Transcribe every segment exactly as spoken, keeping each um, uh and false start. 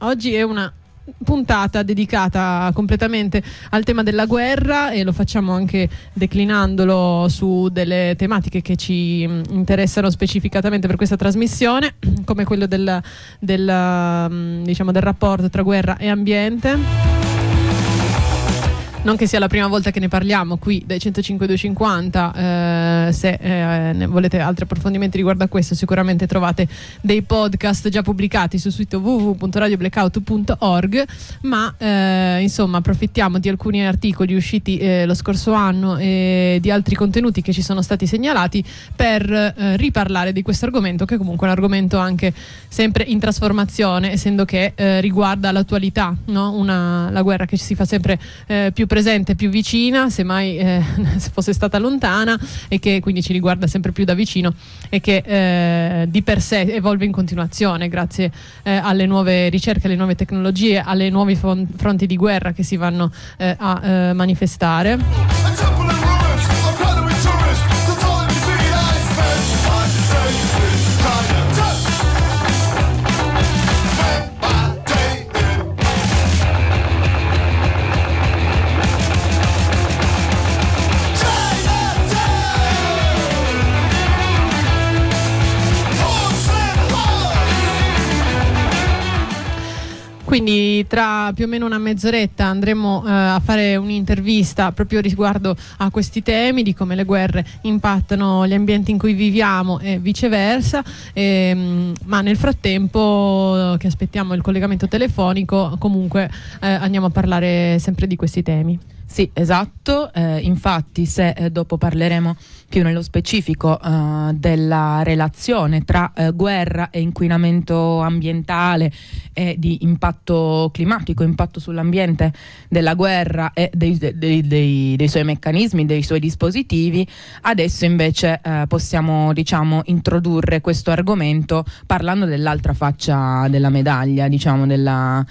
Oggi è una puntata dedicata completamente al tema della guerra e lo facciamo anche declinandolo su delle tematiche che ci interessano specificatamente per questa trasmissione, come quello del, del, diciamo, del rapporto tra guerra e ambiente. Non che sia la prima volta che ne parliamo qui dai centocinque duecentocinquanta, eh, se eh, ne volete altri approfondimenti riguardo a questo sicuramente trovate dei podcast già pubblicati sul sito w w w punto radio blackout punto org, ma eh, insomma approfittiamo di alcuni articoli usciti eh, lo scorso anno e di altri contenuti che ci sono stati segnalati per eh, riparlare di questo argomento, che comunque è un argomento anche sempre in trasformazione, essendo che eh, riguarda l'attualità, no? Una, la guerra che si fa sempre eh, più presente, più vicina, semmai eh, se fosse stata lontana, e che quindi ci riguarda sempre più da vicino e che eh, di per sé evolve in continuazione grazie eh, alle nuove ricerche, alle nuove tecnologie, alle nuovi fronti di guerra che si vanno eh, a eh, manifestare. Quindi tra più o meno una mezz'oretta andremo eh, a fare un'intervista proprio riguardo a questi temi, di come le guerre impattano gli ambienti in cui viviamo e viceversa, e, ma nel frattempo che aspettiamo il collegamento telefonico comunque eh, andiamo a parlare sempre di questi temi. Sì, esatto, eh, infatti se eh, dopo parleremo più nello specifico eh, della relazione tra eh, guerra e inquinamento ambientale e di impatto climatico, impatto sull'ambiente della guerra e dei, dei, dei, dei suoi meccanismi, dei suoi dispositivi, adesso invece eh, possiamo, diciamo, introdurre questo argomento parlando dell'altra faccia della medaglia, diciamo della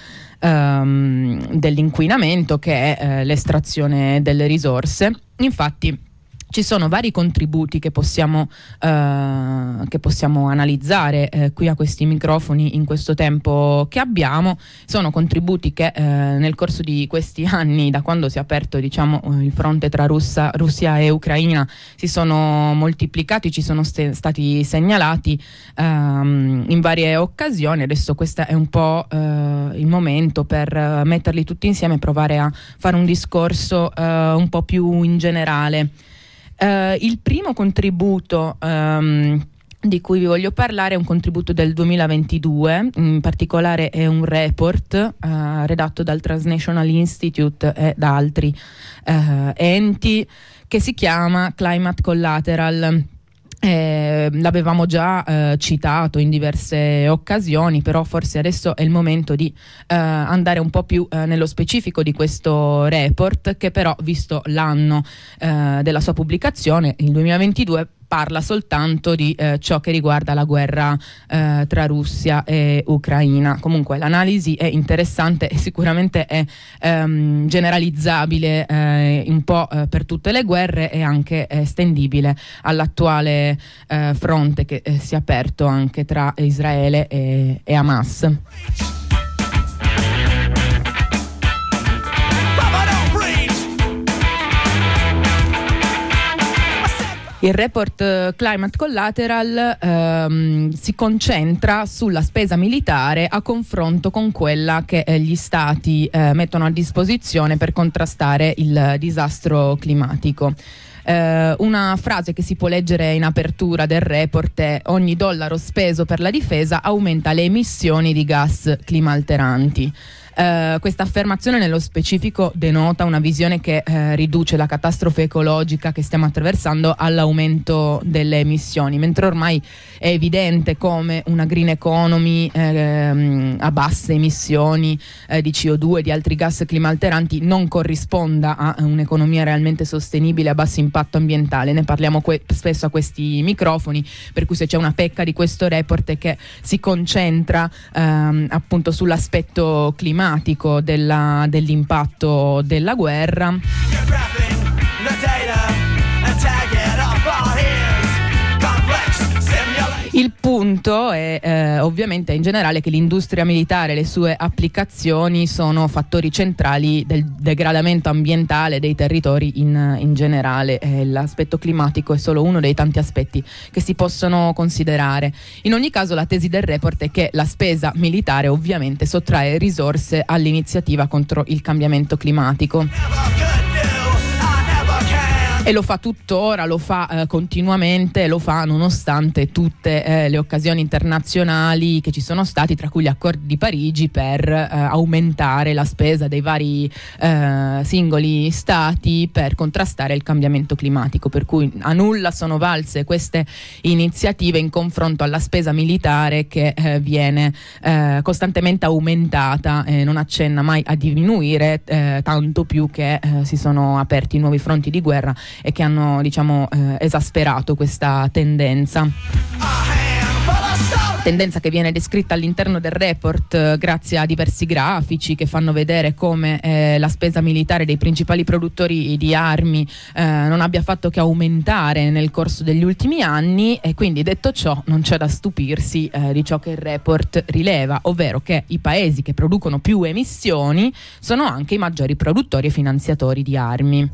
Um, dell'inquinamento, che è eh, l'estrazione delle risorse. Infatti ci sono vari contributi che possiamo, uh, che possiamo analizzare eh, qui a questi microfoni in questo tempo che abbiamo. Sono contributi che eh, nel corso di questi anni, da quando si è aperto, diciamo, il fronte tra Russia, Russia e Ucraina, si sono moltiplicati, ci sono st- stati segnalati um, in varie occasioni. Adesso questo è un po' uh, il momento per uh, metterli tutti insieme e provare a fare un discorso uh, un po' più in generale. Uh, il primo contributo um, di cui vi voglio parlare è un contributo del duemilaventidue, in particolare è un report uh, redatto dal Transnational Institute e da altri uh, enti, che si chiama Climate Collateral. Eh, l'avevamo già eh, citato in diverse occasioni, però forse adesso è il momento di eh, andare un po' più eh, nello specifico di questo report, che però, visto l'anno eh, della sua pubblicazione, il duemilaventidue, parla soltanto di eh, ciò che riguarda la guerra eh, tra Russia e Ucraina. Comunque l'analisi è interessante e sicuramente è ehm, generalizzabile eh, un po' eh, per tutte le guerre, e anche estendibile all'attuale eh, fronte che eh, si è aperto anche tra Israele e, e Hamas. Il report Climate Collateral ehm, si concentra sulla spesa militare a confronto con quella che eh, gli stati eh, mettono a disposizione per contrastare il disastro climatico. Eh, una frase che si può leggere in apertura del report è: ogni dollaro speso per la difesa aumenta le emissioni di gas climalteranti. Uh, questa affermazione nello specifico denota una visione che uh, riduce la catastrofe ecologica che stiamo attraversando all'aumento delle emissioni, mentre ormai è evidente come una green economy uh, a basse emissioni uh, di C O due e di altri gas climalteranti non corrisponda a un'economia realmente sostenibile a basso impatto ambientale. Ne parliamo que- spesso a questi microfoni, per cui se c'è una pecca di questo report è che si concentra um, appunto sull'aspetto climatico della, dell'impatto della guerra. Il punto è eh, ovviamente in generale che l'industria militare e le sue applicazioni sono fattori centrali del degradamento ambientale dei territori in, in generale. Eh, l'aspetto climatico è solo uno dei tanti aspetti che si possono considerare. In ogni caso la tesi del report è che la spesa militare ovviamente sottrae risorse all'iniziativa contro il cambiamento climatico. E lo fa tuttora, lo fa eh, continuamente, lo fa nonostante tutte eh, le occasioni internazionali che ci sono stati, tra cui gli accordi di Parigi per eh, aumentare la spesa dei vari eh, singoli stati per contrastare il cambiamento climatico, per cui a nulla sono valse queste iniziative in confronto alla spesa militare che eh, viene eh, costantemente aumentata e non accenna mai a diminuire, eh, tanto più che eh, si sono aperti nuovi fronti di guerra e che hanno, diciamo, eh, esasperato questa tendenza. Tendenza che viene descritta all'interno del report eh, grazie a diversi grafici che fanno vedere come eh, la spesa militare dei principali produttori di armi eh, non abbia fatto che aumentare nel corso degli ultimi anni, e quindi, detto ciò, non c'è da stupirsi eh, di ciò che il report rileva, ovvero che i paesi che producono più emissioni sono anche i maggiori produttori e finanziatori di armi.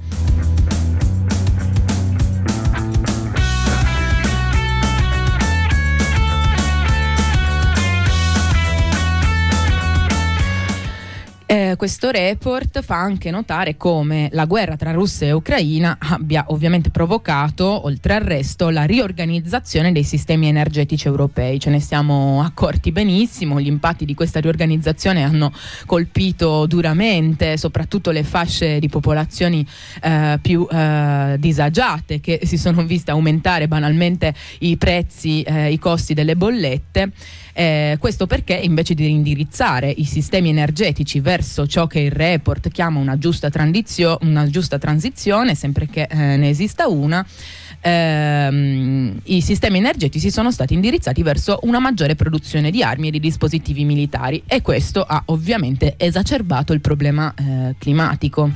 Eh, questo report fa anche notare come la guerra tra Russia e Ucraina abbia ovviamente provocato, oltre al resto, la riorganizzazione dei sistemi energetici europei. Ce ne siamo accorti benissimo, gli impatti di questa riorganizzazione hanno colpito duramente soprattutto le fasce di popolazioni eh, più eh, disagiate, che si sono viste aumentare banalmente i prezzi, eh, i costi delle bollette. Eh, questo perché invece di indirizzare i sistemi energetici verso ciò che il report chiama una giusta, transizio- una giusta transizione, sempre che eh, ne esista una, ehm, i sistemi energetici sono stati indirizzati verso una maggiore produzione di armi e di dispositivi militari, e questo ha ovviamente esacerbato il problema eh, climatico.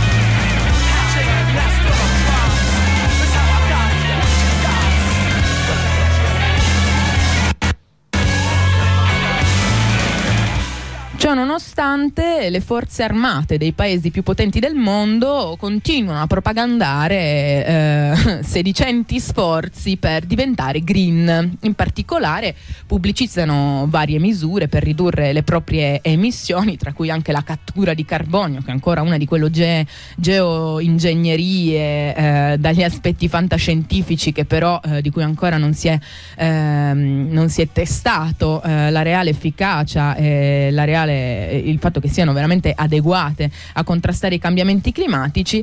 Ciò nonostante, le forze armate dei paesi più potenti del mondo continuano a propagandare eh, sedicenti sforzi per diventare green. In particolare pubblicizzano varie misure per ridurre le proprie emissioni, tra cui anche la cattura di carbonio, che è ancora una di quelle ge- geoingegnerie eh, dagli aspetti fantascientifici che però eh, di cui ancora non si è, eh, non si è testato eh, la reale efficacia e la reale il fatto che siano veramente adeguate a contrastare i cambiamenti climatici.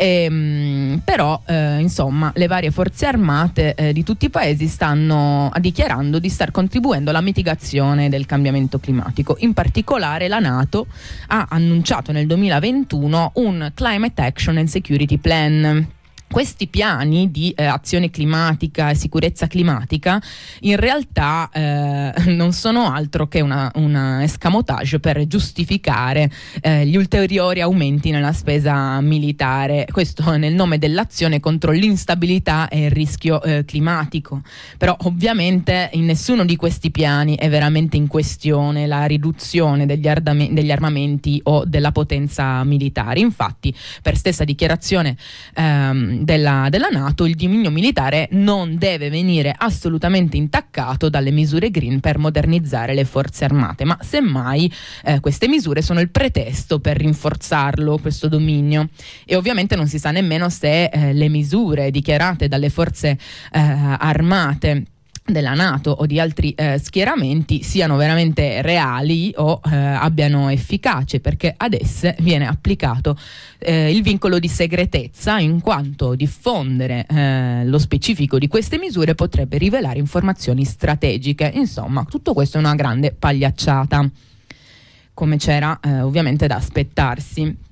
E, però eh, insomma le varie forze armate eh, di tutti i paesi stanno dichiarando di star contribuendo alla mitigazione del cambiamento climatico. In particolare la NATO ha annunciato nel duemilaventuno un Climate Action and Security Plan. Questi piani di eh, azione climatica e sicurezza climatica in realtà eh, non sono altro che una, una escamotage per giustificare eh, gli ulteriori aumenti nella spesa militare, questo nel nome dell'azione contro l'instabilità e il rischio eh, climatico. Però ovviamente in nessuno di questi piani è veramente in questione la riduzione degli, ardame- degli armamenti o della potenza militare. Infatti, per stessa dichiarazione ehm, Della, della NATO, il dominio militare non deve venire assolutamente intaccato dalle misure green per modernizzare le forze armate, ma semmai eh, queste misure sono il pretesto per rinforzarlo, questo dominio. E ovviamente non si sa nemmeno se eh, le misure dichiarate dalle forze eh, armate della NATO o di altri eh, schieramenti siano veramente reali o eh, abbiano efficace, perché ad esse viene applicato eh, il vincolo di segretezza, in quanto diffondere eh, lo specifico di queste misure potrebbe rivelare informazioni strategiche. Insomma, tutto questo è una grande pagliacciata, come c'era eh, ovviamente da aspettarsi.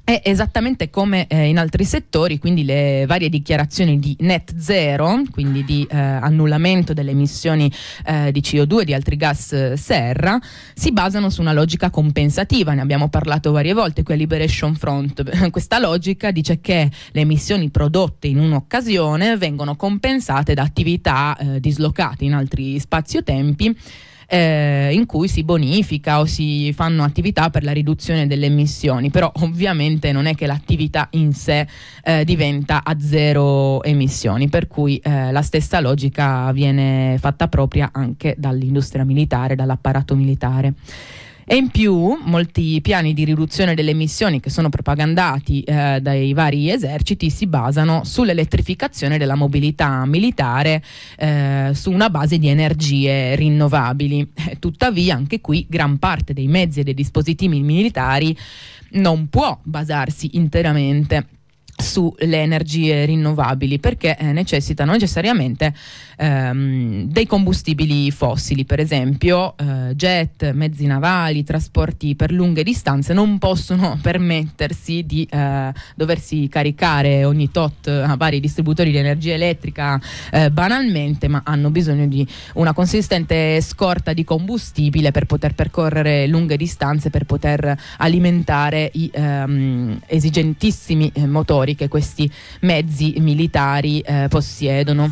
È esattamente come eh, in altri settori, quindi le varie dichiarazioni di net zero, quindi di eh, annullamento delle emissioni eh, di C O due e di altri gas eh, serra, si basano su una logica compensativa. Ne abbiamo parlato varie volte qui a Liberation Front. Questa logica dice che le emissioni prodotte in un'occasione vengono compensate da attività eh, dislocate in altri spazio-tempi, Eh, in cui si bonifica o si fanno attività per la riduzione delle emissioni, però ovviamente non è che l'attività in sé eh, diventa a zero emissioni, per cui eh, la stessa logica viene fatta propria anche dall'industria militare, dall'apparato militare. E in più molti piani di riduzione delle emissioni che sono propagandati eh, dai vari eserciti si basano sull'elettrificazione della mobilità militare eh, su una base di energie rinnovabili. Eh, tuttavia anche qui gran parte dei mezzi e dei dispositivi militari non può basarsi interamente sulle energie rinnovabili, perché eh, necessitano necessariamente ehm, dei combustibili fossili. Per esempio eh, jet, mezzi navali, trasporti per lunghe distanze non possono permettersi di eh, doversi caricare ogni tot a vari distributori di energia elettrica eh, banalmente, ma hanno bisogno di una consistente scorta di combustibile per poter percorrere lunghe distanze, per poter alimentare i ehm, esigentissimi eh, motori che questi mezzi militari eh, possiedono.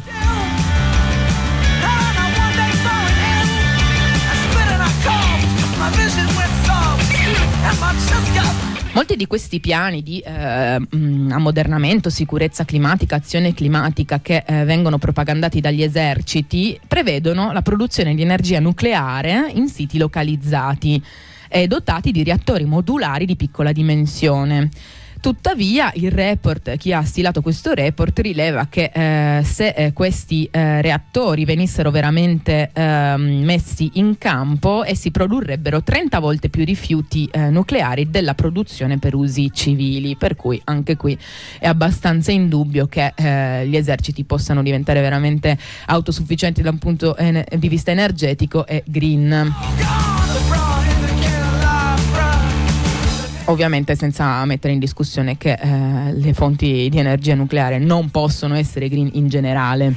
Molti di questi piani di eh, mh, ammodernamento, sicurezza climatica, azione climatica che eh, vengono propagandati dagli eserciti prevedono la produzione di energia nucleare in siti localizzati e dotati di reattori modulari di piccola dimensione. Tuttavia il report, chi ha stilato questo report rileva che eh, se eh, questi eh, reattori venissero veramente eh, messi in campo, essi produrrebbero trenta volte più rifiuti eh, nucleari della produzione per usi civili, per cui anche qui è abbastanza indubbio che eh, gli eserciti possano diventare veramente autosufficienti da un punto en- di vista energetico e green. Ovviamente senza mettere in discussione che eh, le fonti di energia nucleare non possono essere green in generale.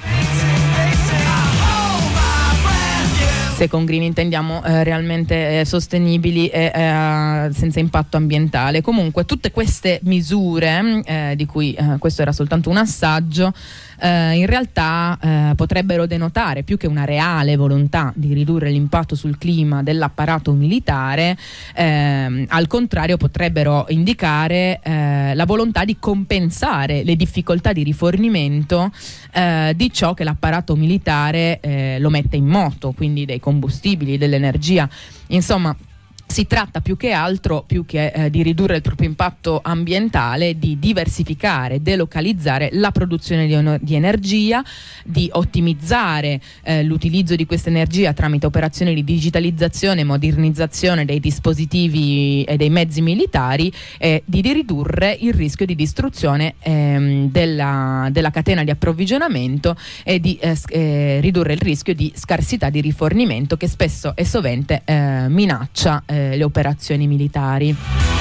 Se con green intendiamo eh, realmente eh, sostenibili e eh, senza impatto ambientale. Comunque tutte queste misure, eh, di cui eh, questo era soltanto un assaggio, eh, in realtà eh, potrebbero denotare più che una reale volontà di ridurre l'impatto sul clima dell'apparato militare, eh, al contrario potrebbero indicare eh, la volontà di compensare le difficoltà di rifornimento eh, di ciò che l'apparato militare eh, lo mette in moto, quindi dei combustibili, dell'energia. Insomma, si tratta più che altro, più che eh, di ridurre il proprio impatto ambientale, di diversificare, delocalizzare la produzione di, on- di energia, di ottimizzare eh, l'utilizzo di questa energia tramite operazioni di digitalizzazione e modernizzazione dei dispositivi e dei mezzi militari, e di ridurre il rischio di distruzione ehm, della, della catena di approvvigionamento e di eh, eh, ridurre il rischio di scarsità di rifornimento che spesso e sovente eh, minaccia eh, le operazioni militari.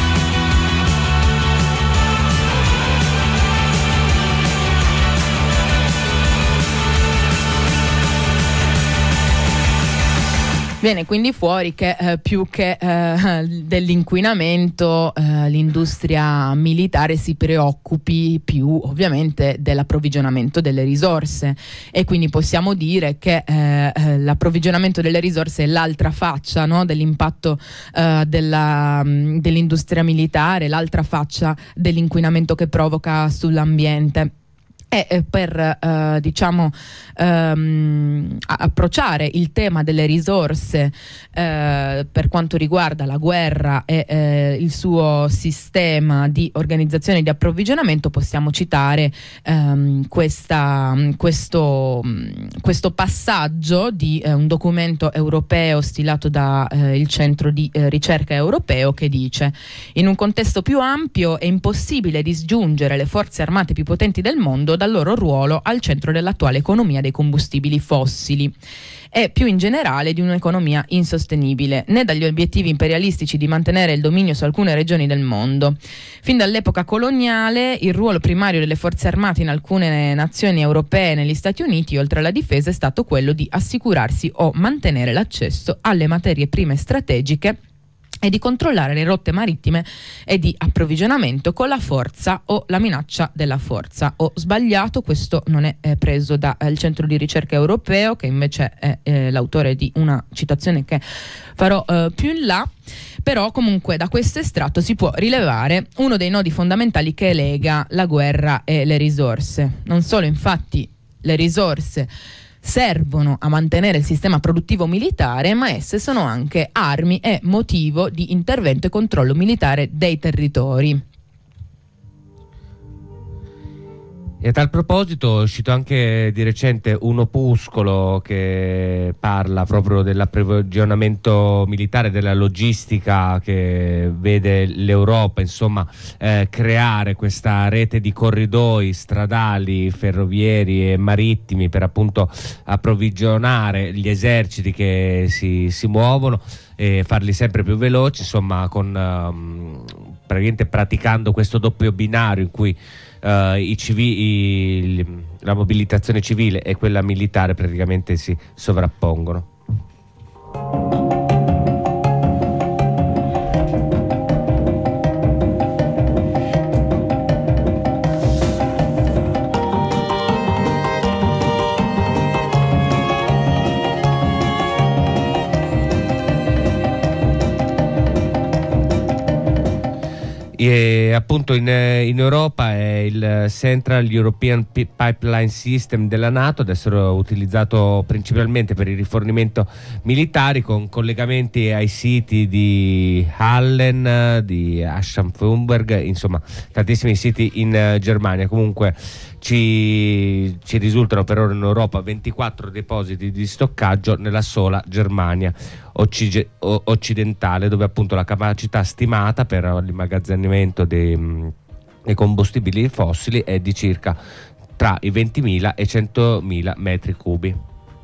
Viene quindi fuori che eh, più che eh, dell'inquinamento eh, l'industria militare si preoccupi più ovviamente dell'approvvigionamento delle risorse, e quindi possiamo dire che eh, l'approvvigionamento delle risorse è l'altra faccia, no, dell'impatto eh, della, dell'industria militare, l'altra faccia dell'inquinamento che provoca sull'ambiente. E per eh, diciamo ehm, approcciare il tema delle risorse eh, per quanto riguarda la guerra e eh, il suo sistema di organizzazione e di approvvigionamento, possiamo citare ehm, questa, questo, questo passaggio di eh, un documento europeo stilato da eh, il Centro di eh, Ricerca Europeo, che dice: in un contesto più ampio è impossibile disgiungere le forze armate più potenti del mondo da dal loro ruolo al centro dell'attuale economia dei combustibili fossili e più in generale di un'economia insostenibile, né dagli obiettivi imperialistici di mantenere il dominio su alcune regioni del mondo. Fin dall'epoca coloniale il ruolo primario delle forze armate in alcune nazioni europee e negli Stati Uniti, oltre alla difesa, è stato quello di assicurarsi o mantenere l'accesso alle materie prime strategiche e di controllare le rotte marittime e di approvvigionamento con la forza o la minaccia della forza. Ho sbagliato, questo non è eh, preso dal eh, Centro di Ricerca Europeo, che invece è eh, l'autore di una citazione che farò eh, più in là, però comunque da questo estratto si può rilevare uno dei nodi fondamentali che lega la guerra e le risorse. Non solo, infatti, le risorse servono a mantenere il sistema produttivo militare, ma esse sono anche armi e motivo di intervento e controllo militare dei territori. E a tal proposito è uscito anche di recente un opuscolo che parla proprio dell'approvvigionamento militare, della logistica, che vede l'Europa insomma eh, creare questa rete di corridoi stradali, ferrovieri e marittimi per appunto approvvigionare gli eserciti che si, si muovono e farli sempre più veloci, insomma con um, praticamente praticando questo doppio binario in cui Uh, i civi- i, la mobilitazione civile e quella militare praticamente si sovrappongono. E appunto in, in Europa è il Central European P- Pipeline System della NATO ad essere utilizzato principalmente per il rifornimento militari, con collegamenti ai siti di Hallen, di Aschaffenburg, insomma tantissimi siti in uh, Germania. Comunque ci, ci risultano per ora in Europa ventiquattro depositi di stoccaggio nella sola Germania Occige- occidentale, dove appunto la capacità stimata per l'immagazzinamento dei, dei combustibili fossili è di circa tra i ventimila e i centomila metri cubi.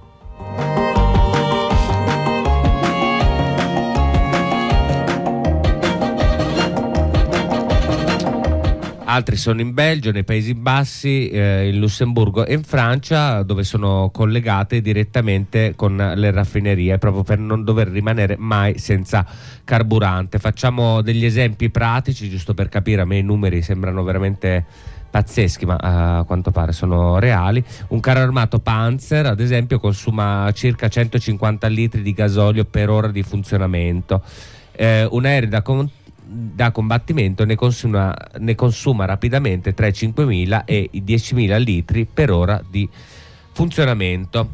Altri sono in Belgio, nei Paesi Bassi, eh, in Lussemburgo e in Francia, dove sono collegate direttamente con le raffinerie, proprio per non dover rimanere mai senza carburante. Facciamo degli esempi pratici, giusto per capire. A me i numeri sembrano veramente pazzeschi, ma a quanto pare sono reali. Un carro armato Panzer, ad esempio, consuma circa centocinquanta litri di gasolio per ora di funzionamento. Eh, un aereo da con- da combattimento ne consuma, ne consuma rapidamente tra i cinquemila e i diecimila litri per ora di funzionamento.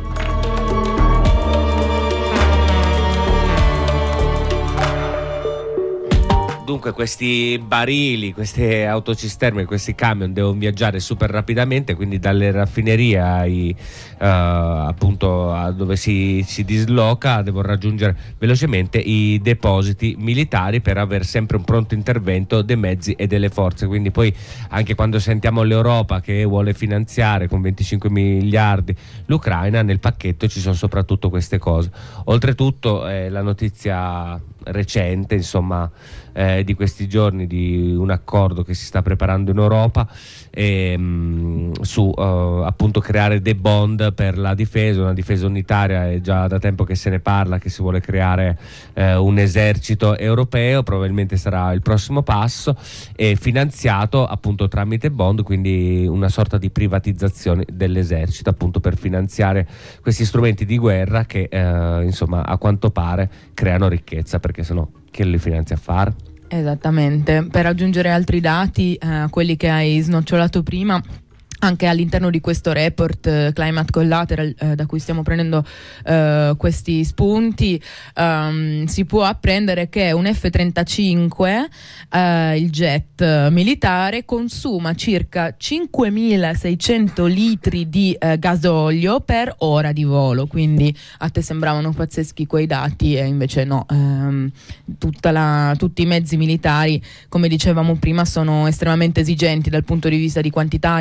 Dunque questi barili, queste autocisterne, questi camion devono viaggiare super rapidamente, quindi dalle raffinerie ai, uh, appunto a dove si, si disloca, devono raggiungere velocemente i depositi militari per avere sempre un pronto intervento dei mezzi e delle forze. Quindi poi anche quando sentiamo l'Europa che vuole finanziare con venticinque miliardi l'Ucraina, nel pacchetto ci sono soprattutto queste cose. Oltretutto eh, la notizia recente, insomma, eh, di questi giorni, di un accordo che si sta preparando in Europa e, mh, su uh, appunto creare dei bond per la difesa, una difesa unitaria. È già da tempo che se ne parla, che si vuole creare eh, un esercito europeo, probabilmente sarà il prossimo passo, e finanziato appunto tramite bond, quindi una sorta di privatizzazione dell'esercito, appunto per finanziare questi strumenti di guerra che eh, insomma a quanto pare creano ricchezza, perché sennò chi li finanzia a fare? Esattamente. Per aggiungere altri dati a eh, quelli che hai snocciolato prima, anche all'interno di questo report eh, Climate Collateral, eh, da cui stiamo prendendo eh, questi spunti, um, si può apprendere che un F trentacinque, eh, il jet militare, consuma circa cinquemilaseicento litri di eh, gasolio per ora di volo. Quindi a te sembravano pazzeschi quei dati, e invece no. ehm, tutta la, tutti i mezzi militari, come dicevamo prima, sono estremamente esigenti dal punto di vista di quantità di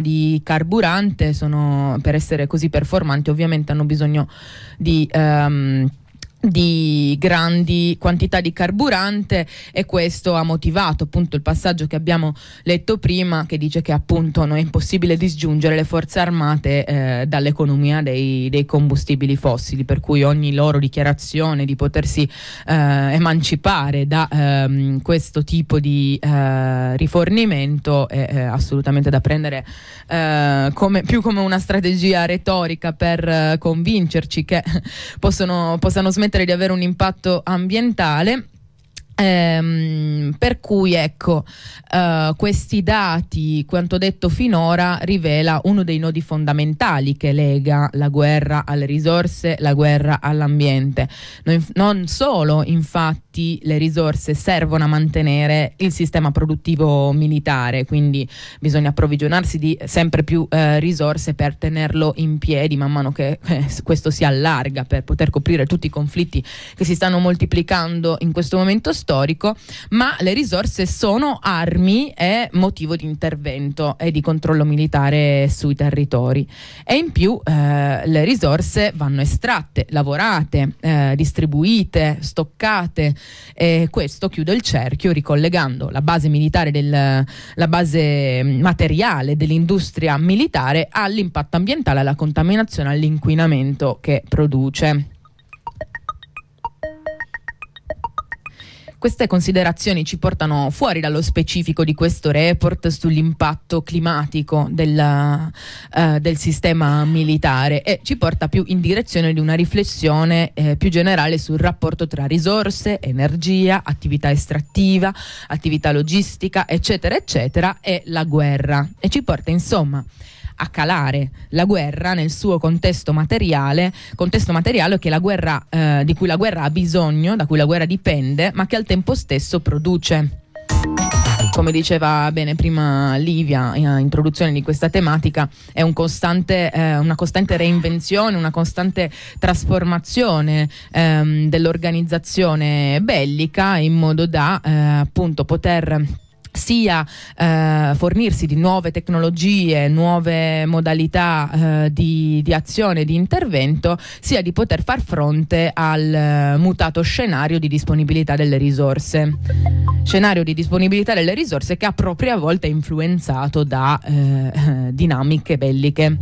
carburante, sono, per essere così performanti ovviamente hanno bisogno di um, di grandi quantità di carburante, e questo ha motivato appunto il passaggio che abbiamo letto prima, che dice che appunto non è impossibile disgiungere le forze armate eh, dall'economia dei, dei combustibili fossili, per cui ogni loro dichiarazione di potersi eh, emancipare da ehm, questo tipo di eh, rifornimento è, è assolutamente da prendere eh, come, più come una strategia retorica per eh, convincerci che possono, possano smettere di avere un impatto ambientale. Ehm, per cui ecco, uh, questi dati, quanto detto finora, rivela uno dei nodi fondamentali che lega la guerra alle risorse, la guerra all'ambiente. Non, non solo infatti le risorse servono a mantenere il sistema produttivo militare, quindi bisogna approvvigionarsi di sempre più eh, risorse per tenerlo in piedi man mano che eh, questo si allarga, per poter coprire tutti i conflitti che si stanno moltiplicando in questo momento storico, ma le risorse sono armi e motivo di intervento e di controllo militare sui territori, e in più eh, le risorse vanno estratte, lavorate, eh, distribuite, stoccate, e questo chiude il cerchio ricollegando la base militare del, la base materiale dell'industria militare all'impatto ambientale, alla contaminazione, all'inquinamento che produce. Queste considerazioni ci portano fuori dallo specifico di questo report sull'impatto climatico del, uh, del sistema militare, e ci porta più in direzione di una riflessione eh, più generale sul rapporto tra risorse, energia, attività estrattiva, attività logistica, eccetera, eccetera, e la guerra, e ci porta insomma a calare la guerra nel suo contesto materiale, contesto materiale che la guerra, eh, di cui la guerra ha bisogno, da cui la guerra dipende, ma che al tempo stesso produce. Come diceva bene prima Livia in introduzione di questa tematica, è un costante, eh, una costante reinvenzione, una costante trasformazione ehm, dell'organizzazione bellica, in modo da eh, appunto poter sia eh, fornirsi di nuove tecnologie, nuove modalità eh, di, di azione, di intervento, sia di poter far fronte al eh, mutato scenario di disponibilità delle risorse. Scenario di disponibilità delle risorse che a propria volta è influenzato da eh, dinamiche belliche.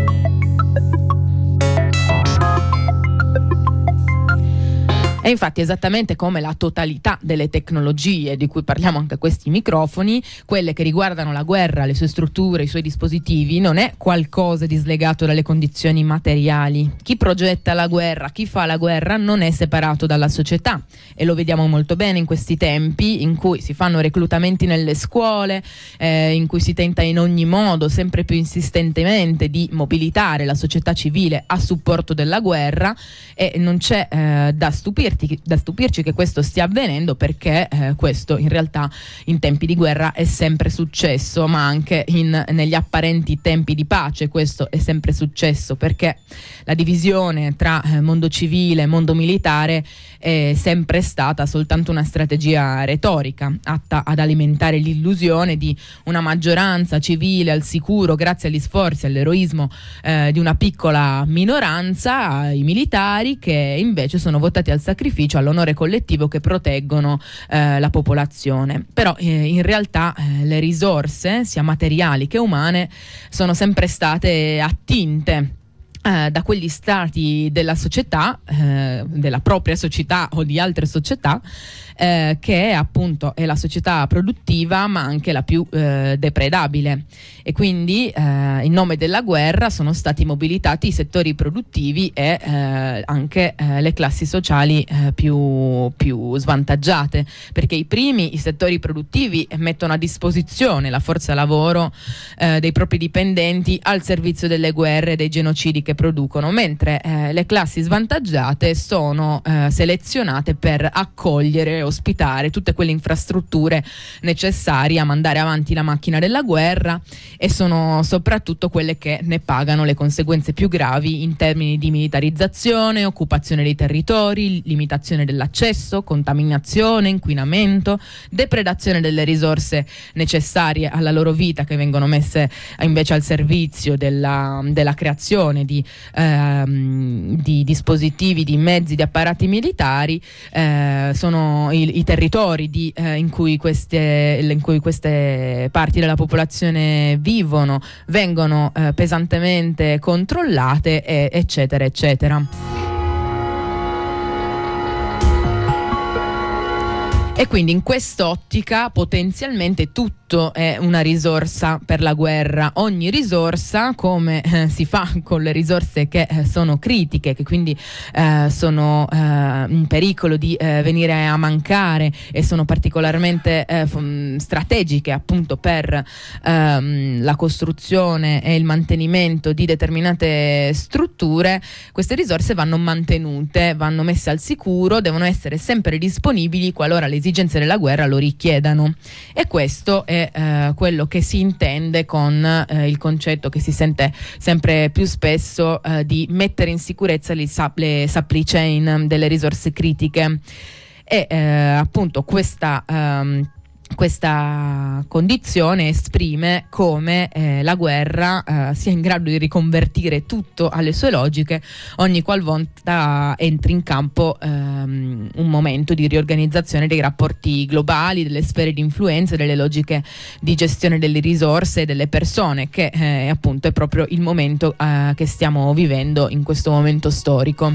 E infatti, esattamente come la totalità delle tecnologie di cui parliamo anche a questi microfoni, quelle che riguardano la guerra, le sue strutture, i suoi dispositivi, non è qualcosa di slegato dalle condizioni materiali. Chi progetta la guerra, chi fa la guerra, non è separato dalla società, e lo vediamo molto bene in questi tempi in cui si fanno reclutamenti nelle scuole, eh, in cui si tenta in ogni modo, sempre più insistentemente, di mobilitare la società civile a supporto della guerra, e non c'è eh, da stupirsi da stupirci che questo stia avvenendo, perché eh, questo in realtà in tempi di guerra è sempre successo, ma anche in, negli apparenti tempi di pace questo è sempre successo, perché la divisione tra eh, mondo civile e mondo militare è sempre stata soltanto una strategia retorica atta ad alimentare l'illusione di una maggioranza civile al sicuro grazie agli sforzi e all'eroismo eh, di una piccola minoranza, i militari, che invece sono votati al sacrificio, all'onore collettivo, che proteggono eh, la popolazione. Però eh, in realtà eh, le risorse, sia materiali che umane, sono sempre state attinte Eh, da quegli stati della società, eh, della propria società o di altre società, eh, che è appunto è la società produttiva, ma anche la più eh, depredabile, e quindi eh, in nome della guerra sono stati mobilitati i settori produttivi e eh, anche eh, le classi sociali eh, più, più svantaggiate, perché i primi, i settori produttivi, mettono a disposizione la forza lavoro eh, dei propri dipendenti al servizio delle guerre e dei genocidi che che producono, mentre eh, le classi svantaggiate sono eh, selezionate per accogliere e ospitare tutte quelle infrastrutture necessarie a mandare avanti la macchina della guerra, e sono soprattutto quelle che ne pagano le conseguenze più gravi in termini di militarizzazione, occupazione dei territori, limitazione dell'accesso, contaminazione, inquinamento, depredazione delle risorse necessarie alla loro vita, che vengono messe invece al servizio della, della creazione di, ehm, di dispositivi, di mezzi, di apparati militari. Eh, sono i, i territori di, eh, in, cui queste, in cui queste parti della popolazione vivono vengono eh, pesantemente controllate, e, eccetera eccetera. E quindi in quest'ottica potenzialmente tutto è una risorsa per la guerra. Ogni risorsa, come eh, si fa con le risorse che eh, sono critiche, che quindi eh, sono eh, in pericolo di eh, venire a mancare e sono particolarmente eh, f- strategiche appunto per ehm, la costruzione e il mantenimento di determinate strutture, queste risorse vanno mantenute, vanno messe al sicuro, devono essere sempre disponibili qualora le esigenze della guerra lo richiedano. E questo è eh, quello che si intende con eh, il concetto che si sente sempre più spesso eh, di mettere in sicurezza le, sap- le supply chain delle risorse critiche. E eh, appunto questa ehm, Questa condizione esprime come eh, la guerra eh, sia in grado di riconvertire tutto alle sue logiche ogni qualvolta entri in campo ehm, un momento di riorganizzazione dei rapporti globali, delle sfere di influenza, delle logiche di gestione delle risorse e delle persone, che eh, appunto è proprio il momento eh, che stiamo vivendo in questo momento storico.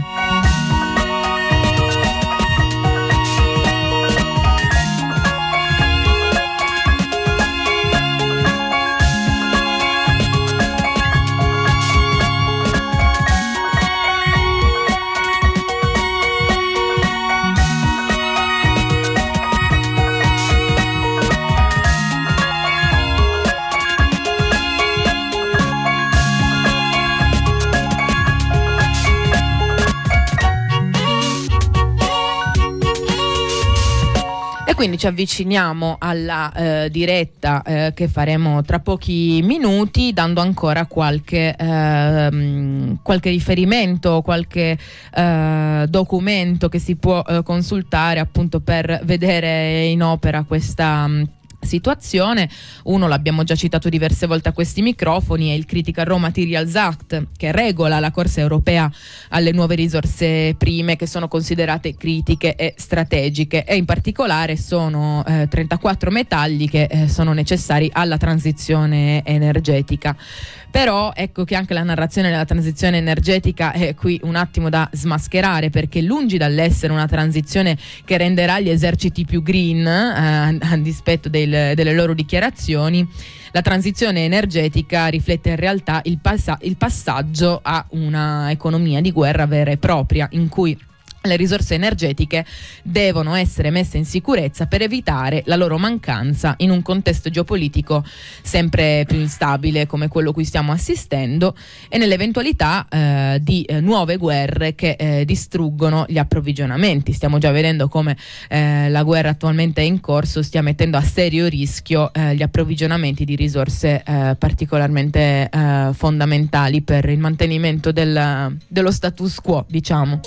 Quindi ci avviciniamo alla eh, diretta eh, che faremo tra pochi minuti, dando ancora qualche, eh, qualche riferimento, qualche eh, documento che si può eh, consultare appunto per vedere in opera questa situazione. Uno l'abbiamo già citato diverse volte a questi microfoni, è il Critical Raw Materials Act, che regola la corsa europea alle nuove risorse prime che sono considerate critiche e strategiche, e in particolare sono eh, trentaquattro metalli che eh, sono necessari alla transizione energetica. Però ecco che anche la narrazione della transizione energetica è qui un attimo da smascherare, perché lungi dall'essere una transizione che renderà gli eserciti più green, eh, a dispetto del, delle loro dichiarazioni, la transizione energetica riflette in realtà il, passa- il passaggio a una economia di guerra vera e propria, in cui le risorse energetiche devono essere messe in sicurezza per evitare la loro mancanza in un contesto geopolitico sempre più instabile come quello cui stiamo assistendo, e nell'eventualità eh, di eh, nuove guerre che eh, distruggono gli approvvigionamenti. Stiamo già vedendo come eh, la guerra attualmente è in corso stia mettendo a serio rischio eh, gli approvvigionamenti di risorse eh, particolarmente eh, fondamentali per il mantenimento del, dello status quo, diciamo.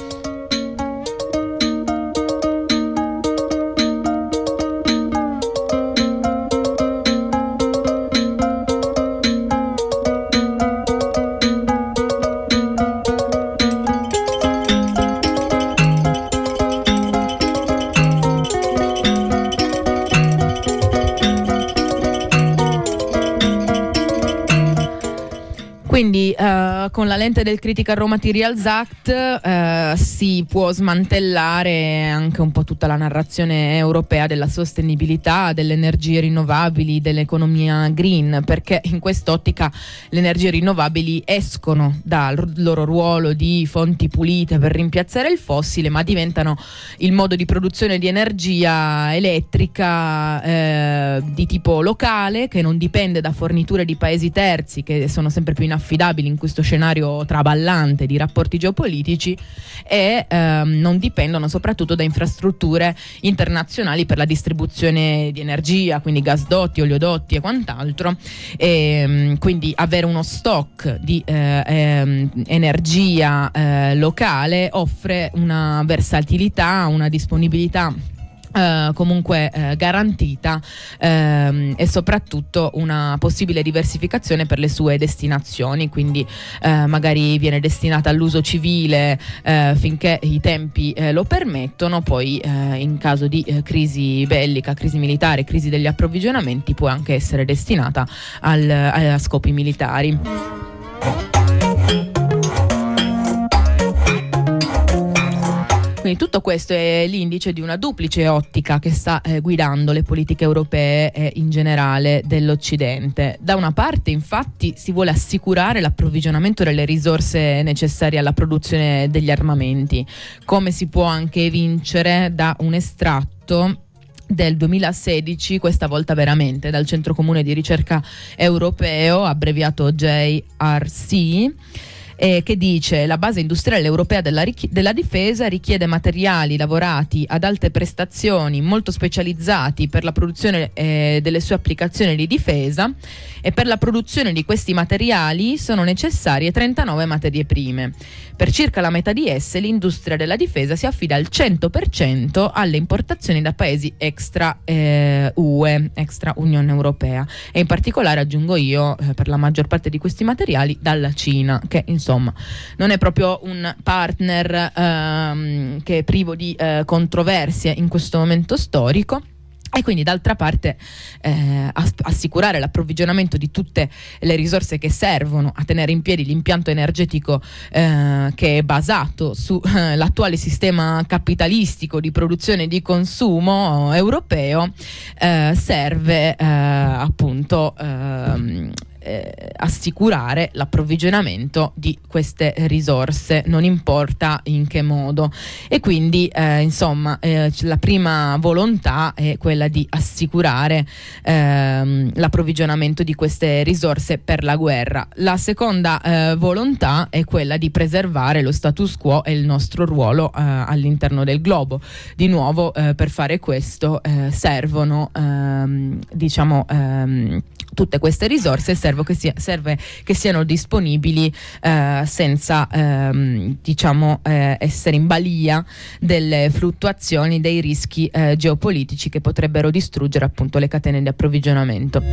Quindi uh, con la lente del Critical Raw Materials Act uh, si può smantellare anche un po' tutta la narrazione europea della sostenibilità, delle energie rinnovabili, dell'economia green, perché in quest'ottica le energie rinnovabili escono dal loro ruolo di fonti pulite per rimpiazzare il fossile, ma diventano il modo di produzione di energia elettrica eh, di tipo locale, che non dipende da forniture di paesi terzi che sono sempre più in affitto affidabili in questo scenario traballante di rapporti geopolitici e ehm, non dipendono soprattutto da infrastrutture internazionali per la distribuzione di energia, quindi gasdotti, oleodotti e quant'altro, e quindi avere uno stock di eh, eh, energia eh, locale offre una versatilità, una disponibilità Uh, comunque uh, garantita uh, e soprattutto una possibile diversificazione per le sue destinazioni, quindi uh, magari viene destinata all'uso civile uh, finché i tempi uh, lo permettono, poi uh, in caso di uh, crisi bellica, crisi militare, crisi degli approvvigionamenti può anche essere destinata al, a scopi militari. Quindi tutto questo è l'indice di una duplice ottica che sta eh, guidando le politiche europee e in generale dell'Occidente. Da una parte, infatti, si vuole assicurare l'approvvigionamento delle risorse necessarie alla produzione degli armamenti, come si può anche evincere da un estratto del duemilasedici, questa volta veramente, dal Centro Comune di Ricerca Europeo, abbreviato J R C, Eh, che dice: la base industriale europea della, richi- della difesa richiede materiali lavorati ad alte prestazioni, molto specializzati per la produzione eh, delle sue applicazioni di difesa, e per la produzione di questi materiali sono necessarie trentanove materie prime. Per circa la metà di esse l'industria della difesa si affida al cento per cento alle importazioni da paesi extra eh, U E, extra Unione Europea, e in particolare, aggiungo io, eh, per la maggior parte di questi materiali dalla Cina, che insomma Insomma, non è proprio un partner ehm, che è privo di eh, controversie in questo momento storico. E quindi d'altra parte eh, assicurare l'approvvigionamento di tutte le risorse che servono a tenere in piedi l'impianto energetico eh, che è basato sull'attuale eh, sistema capitalistico di produzione e di consumo europeo eh, serve eh, appunto eh, Eh, assicurare l'approvvigionamento di queste risorse, non importa in che modo. E quindi eh, insomma eh, la prima volontà è quella di assicurare ehm, l'approvvigionamento di queste risorse per la guerra. La seconda eh, volontà è quella di preservare lo status quo e il nostro ruolo eh, all'interno del globo. Di nuovo eh, per fare questo eh, servono ehm, diciamo ehm, tutte queste risorse, serve che, sia, serve che siano disponibili eh, senza ehm, diciamo eh, essere in balia delle fluttuazioni, dei rischi eh, geopolitici che potrebbero distruggere appunto le catene di approvvigionamento.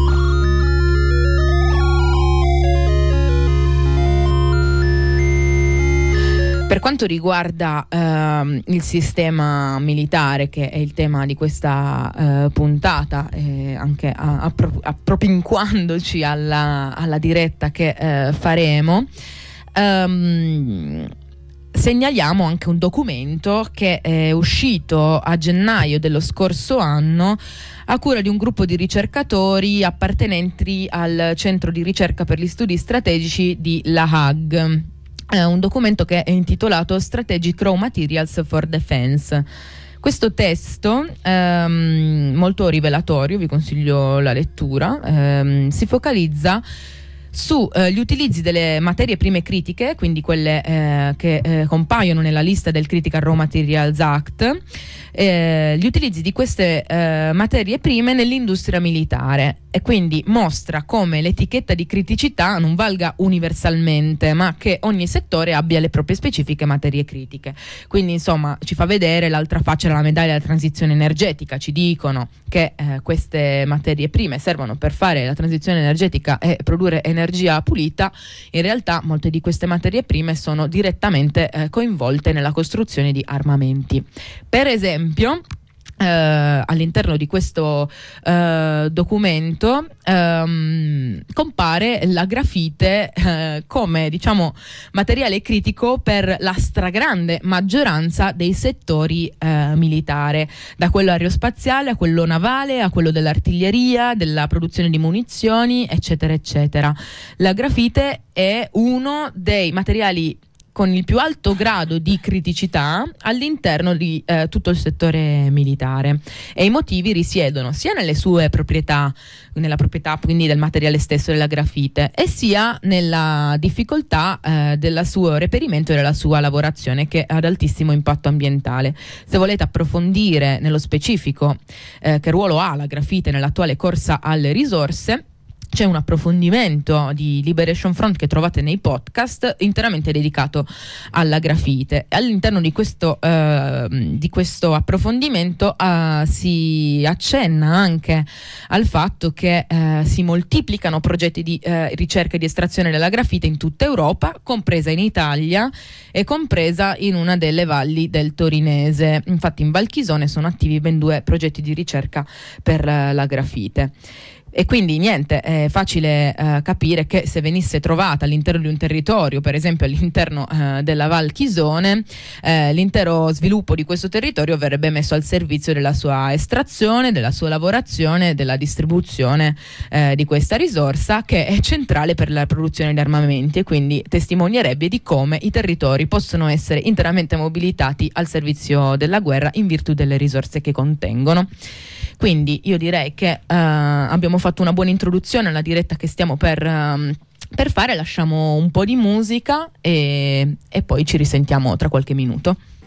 Per quanto riguarda ehm, il sistema militare, che è il tema di questa eh, puntata, eh, anche appropinquandoci alla, alla diretta che eh, faremo, ehm, segnaliamo anche un documento che è uscito a gennaio dello scorso anno a cura di un gruppo di ricercatori appartenenti al Centro di Ricerca per gli Studi Strategici di La Hague. È un documento che è intitolato Strategic Raw Materials for Defense. Questo testo, ehm, molto rivelatorio, vi consiglio la lettura, ehm, si focalizza su eh, gli utilizzi delle materie prime critiche, quindi quelle eh, che eh, compaiono nella lista del Critical Raw Materials Act, eh, gli utilizzi di queste eh, materie prime nell'industria militare, e quindi mostra come l'etichetta di criticità non valga universalmente, ma che ogni settore abbia le proprie specifiche materie critiche. Quindi insomma ci fa vedere l'altra faccia della medaglia della transizione energetica. Ci dicono che eh, queste materie prime servono per fare la transizione energetica e produrre energia pulita. In realtà molte di queste materie prime sono direttamente eh, coinvolte nella costruzione di armamenti. Per esempio, Uh, all'interno di questo uh, documento um, compare la grafite uh, come diciamo materiale critico per la stragrande maggioranza dei settori uh, militare, da quello aerospaziale a quello navale a quello dell'artiglieria, della produzione di munizioni, eccetera eccetera. La grafite è uno dei materiali con il più alto grado di criticità all'interno di eh, tutto il settore militare, e i motivi risiedono sia nelle sue proprietà, nella proprietà quindi del materiale stesso della grafite, e sia nella difficoltà eh, del suo reperimento e della sua lavorazione, che è ad altissimo impatto ambientale. Se volete approfondire nello specifico eh, che ruolo ha la grafite nell'attuale corsa alle risorse, c'è un approfondimento di Liberation Front che trovate nei podcast interamente dedicato alla grafite. All'interno di questo, eh, di questo approfondimento eh, si accenna anche al fatto che eh, si moltiplicano progetti di eh, ricerca e di estrazione della grafite in tutta Europa, compresa in Italia e compresa in una delle valli del Torinese. Infatti in Val Chisone sono attivi ben due progetti di ricerca per eh, la grafite. E quindi niente, è facile eh, capire che se venisse trovata all'interno di un territorio, per esempio all'interno eh, della Val Chisone, eh, l'intero sviluppo di questo territorio verrebbe messo al servizio della sua estrazione, della sua lavorazione, della distribuzione eh, di questa risorsa, che è centrale per la produzione di armamenti, e quindi testimonierebbe di come i territori possono essere interamente mobilitati al servizio della guerra in virtù delle risorse che contengono. Quindi io direi che uh, abbiamo fatto una buona introduzione alla diretta che stiamo per, um, per fare. Lasciamo un po' di musica e, e poi ci risentiamo tra qualche minuto.